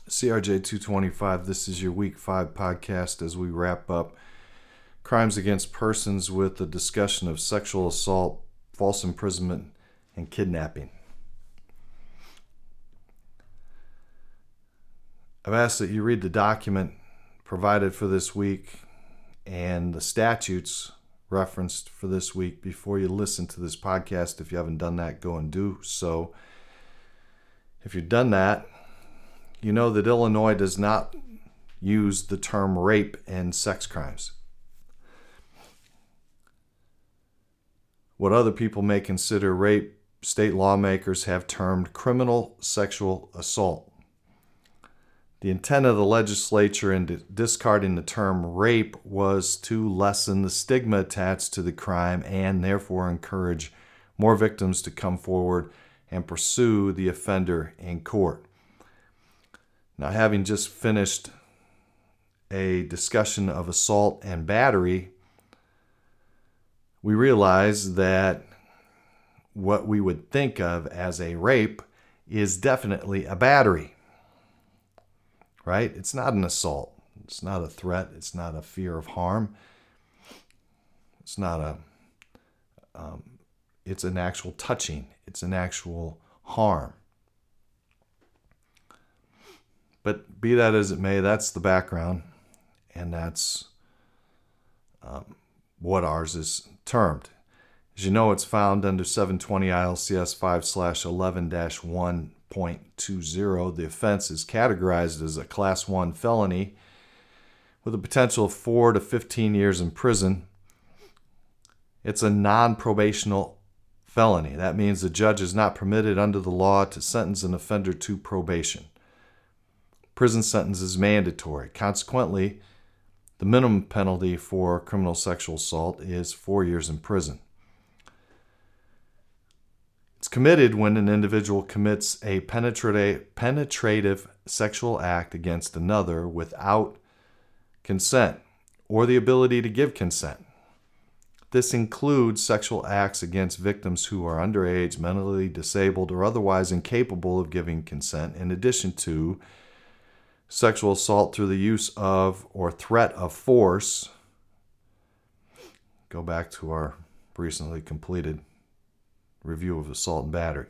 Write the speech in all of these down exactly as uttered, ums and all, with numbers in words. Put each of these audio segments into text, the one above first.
C R J two twenty-five, this is your week five podcast as we wrap up crimes against persons with a discussion of sexual assault, false imprisonment, and kidnapping. I've asked that you read the document provided for this week and the statutes referenced for this week before you listen to this podcast. If you haven't done that, go and do so. If you've done that, you know that Illinois does not use the term rape in sex crimes. What other people may consider rape, state lawmakers have termed criminal sexual assault. The intent of the legislature in discarding the term rape was to lessen the stigma attached to the crime and therefore encourage more victims to come forward and pursue the offender in court. Now, having just finished a discussion of assault and battery, we realize that what we would think of as a rape is definitely a battery, right? It's not an assault. It's not a threat. It's not a fear of harm. It's not a, um, it's an actual touching. It's an actual harm. But be that as it may, that's the background, and that's um, what ours is termed. As you know, it's found under seven twenty I L C S five slash eleven dash one point two zero. The offense is categorized as a class one felony with a potential of four to fifteen years in prison. It's a non-probational felony. That means the judge is not permitted under the law to sentence an offender to probation. Prison sentence is mandatory. Consequently, the minimum penalty for criminal sexual assault is four years in prison. It's committed when an individual commits a penetrative, penetrative sexual act against another without consent or the ability to give consent. This includes sexual acts against victims who are underage, mentally disabled, or otherwise incapable of giving consent, in addition to sexual assault through the use of or threat of force. Go back to our recently completed review of assault and battery.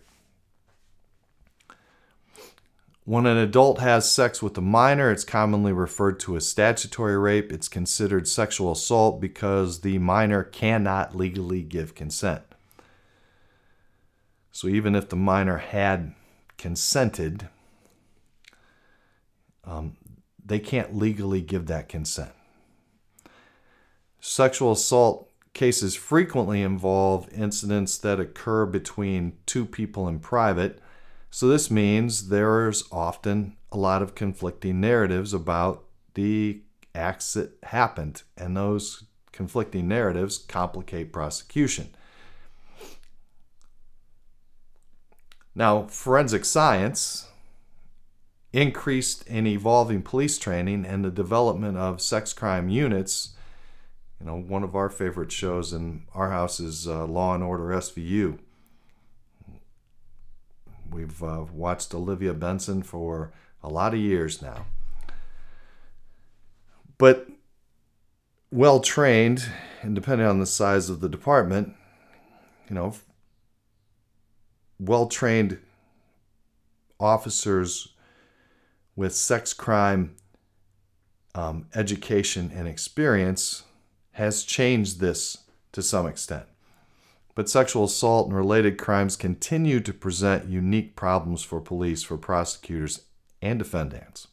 When an adult has sex with a minor, it's commonly referred to as statutory rape. It's considered sexual assault because the minor cannot legally give consent. So even if the minor had consented, Um, they can't legally give that consent. Sexual assault cases frequently involve incidents that occur between two people in private. So this means there's often a lot of conflicting narratives about the acts that happened, and those conflicting narratives complicate prosecution. Now, forensic science, increased and evolving police training, and the development of sex crime units. You know, one of our favorite shows in our house is uh, Law and Order S V U. We've uh, watched Olivia Benson for a lot of years now. But well-trained, and depending on the size of the department, you know, well-trained officers with sex crime um, education and experience has changed this to some extent. But sexual assault and related crimes continue to present unique problems for police, for prosecutors, and defendants.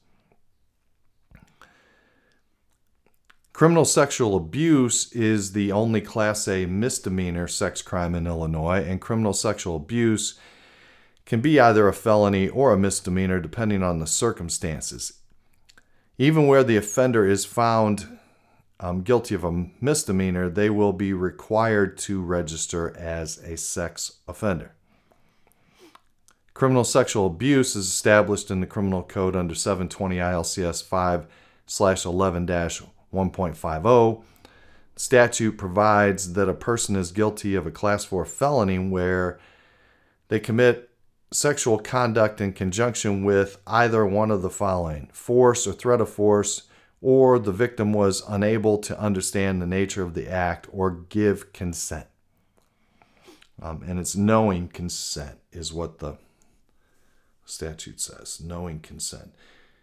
Criminal sexual abuse is the only Class A misdemeanor sex crime in Illinois, and criminal sexual abuse can be either a felony or a misdemeanor depending on the circumstances. Even where the offender is found um, guilty of a misdemeanor, they will be required to register as a sex offender. Criminal sexual abuse is established in the Criminal Code under seven twenty I L C S five slash eleven dash one point five zero. The statute provides that a person is guilty of a Class four felony where they commit sexual conduct in conjunction with either one of the following: force or threat of force, or the victim was unable to understand the nature of the act or give consent. Um, and it's knowing consent is what the statute says, knowing consent.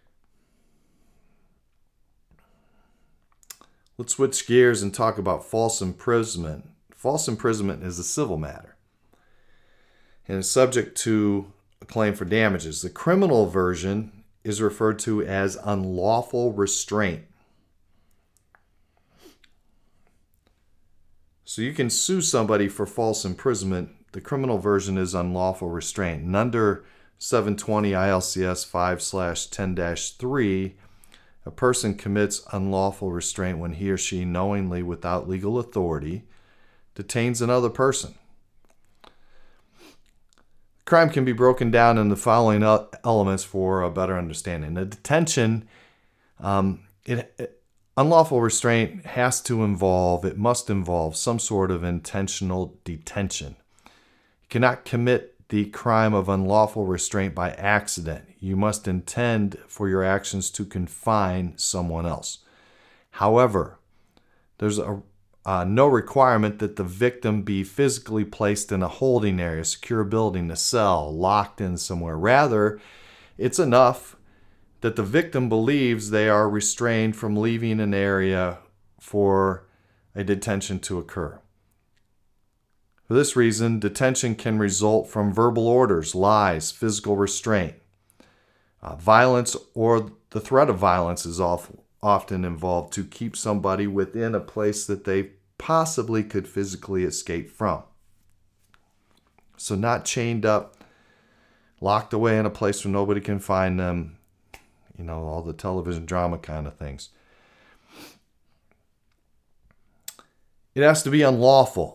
Let's switch gears and talk about false imprisonment. False imprisonment is a civil matter and is subject to a claim for damages. The criminal version is referred to as unlawful restraint. So you can sue somebody for false imprisonment. The criminal version is unlawful restraint. And under seven twenty I L C S five slash ten dash three, a person commits unlawful restraint when he or she knowingly, without legal authority, detains another person. Crime can be broken down in the following elements for a better understanding. The detention, um, it, it, unlawful restraint has to involve, it must involve some sort of intentional detention. You cannot commit the crime of unlawful restraint by accident. You must intend for your actions to confine someone else. However, there's a Uh, no requirement that the victim be physically placed in a holding area, secure building, a cell, locked in somewhere. Rather, it's enough that the victim believes they are restrained from leaving an area for a detention to occur. For this reason, detention can result from verbal orders, lies, physical restraint. Uh, violence or the threat of violence is often often involved to keep somebody within a place that they possibly could physically escape from. So not chained up, locked away in a place where nobody can find them, you know, all the television drama kind of things. It has to be unlawful.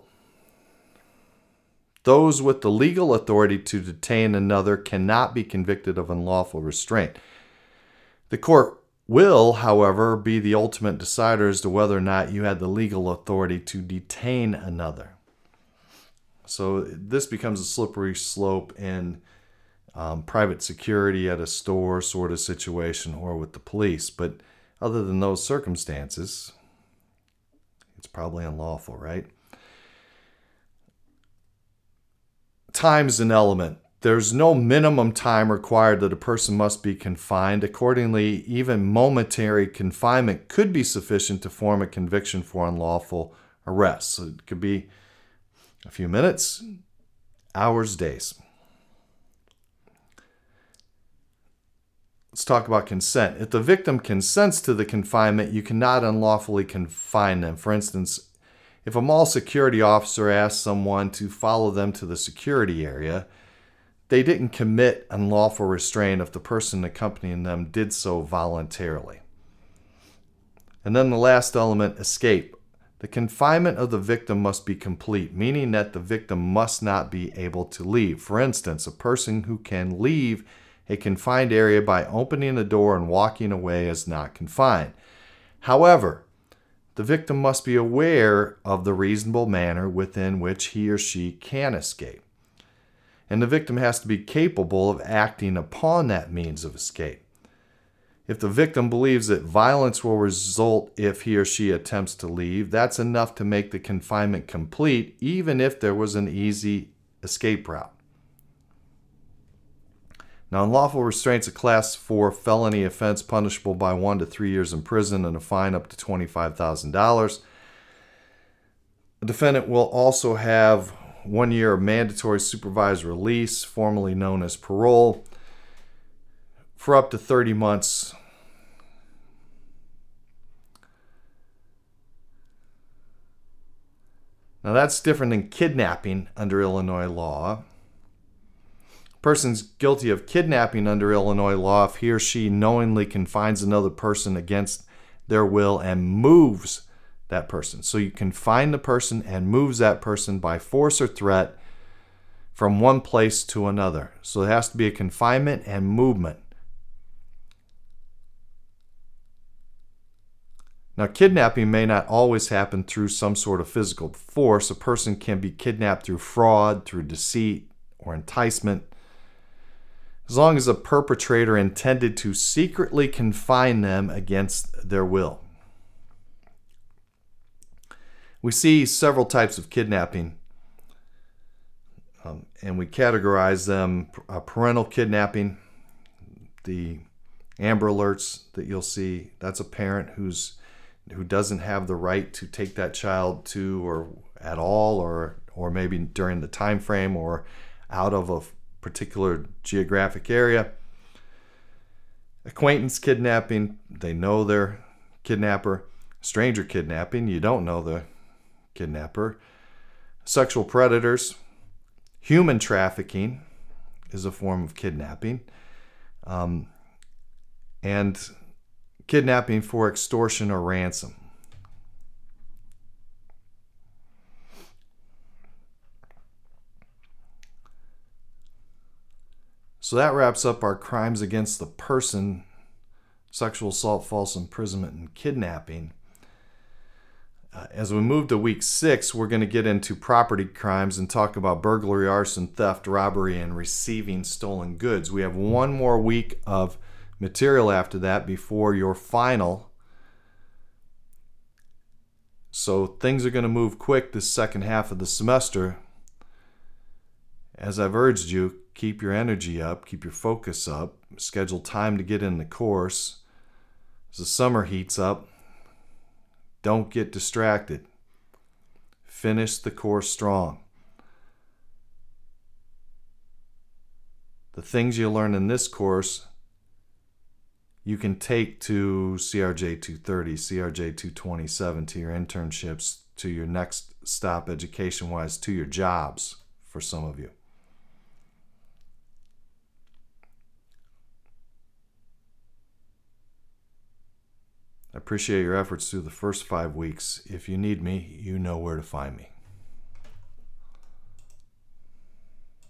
Those with the legal authority to detain another cannot be convicted of unlawful restraint. The court will, however, be the ultimate decider as to whether or not you had the legal authority to detain another. So this becomes a slippery slope in um, private security at a store sort of situation or with the police. But other than those circumstances, it's probably unlawful, right? Time is an element. There's no minimum time required that a person must be confined. Accordingly, even momentary confinement could be sufficient to form a conviction for unlawful arrest. So it could be a few minutes, hours, days. Let's talk about consent. If the victim consents to the confinement, you cannot unlawfully confine them. For instance, if a mall security officer asks someone to follow them to the security area, they didn't commit unlawful restraint if the person accompanying them did so voluntarily. And then the last element, escape. The confinement of the victim must be complete, meaning that the victim must not be able to leave. For instance, a person who can leave a confined area by opening the door and walking away is not confined. However, the victim must be aware of the reasonable manner within which he or she can escape. And the victim has to be capable of acting upon that means of escape. If the victim believes that violence will result if he or she attempts to leave, that's enough to make the confinement complete, even if there was an easy escape route. Now, unlawful restraint is a class four felony offense punishable by one to three years in prison and a fine up to twenty-five thousand dollars. The defendant will also have one year of mandatory supervised release, formerly known as parole, for up to thirty months. Now that's different than kidnapping under Illinois law. A person's guilty of kidnapping under Illinois law if he or she knowingly confines another person against their will and moves that person. So you confine the person and moves that person by force or threat from one place to another. So it has to be a confinement and movement. Now, kidnapping may not always happen through some sort of physical force. A person can be kidnapped through fraud, through deceit, or enticement. as long as the perpetrator intended to secretly confine them against their will. We see several types of kidnapping, um, and we categorize them: uh, parental kidnapping, the Amber Alerts that you'll see. That's a parent who's who doesn't have the right to take that child to or at all, or or maybe during the time frame or out of a particular geographic area. Acquaintance kidnapping, they know their kidnapper. Stranger kidnapping, you don't know the kidnapper. Sexual predators. Human trafficking is a form of kidnapping. Um, and kidnapping for extortion or ransom. So that wraps up our crimes against the person: sexual assault, false imprisonment, and kidnapping. Uh, as we move to week six, we're going to get into property crimes and talk about burglary, arson, theft, robbery, and receiving stolen goods. We have one more week of material after that before your final. So things are going to move quick this second half of the semester. As I've urged you, keep your energy up, keep your focus up, schedule time to get in the course. As the summer heats up, don't get distracted. Finish the course strong. The things you learn in this course, you can take to C R J two thirty, C R J two twenty-seven, to your internships, to your next stop education-wise, to your jobs for some of you. I appreciate your efforts through the first five weeks. If you need me, you know where to find me.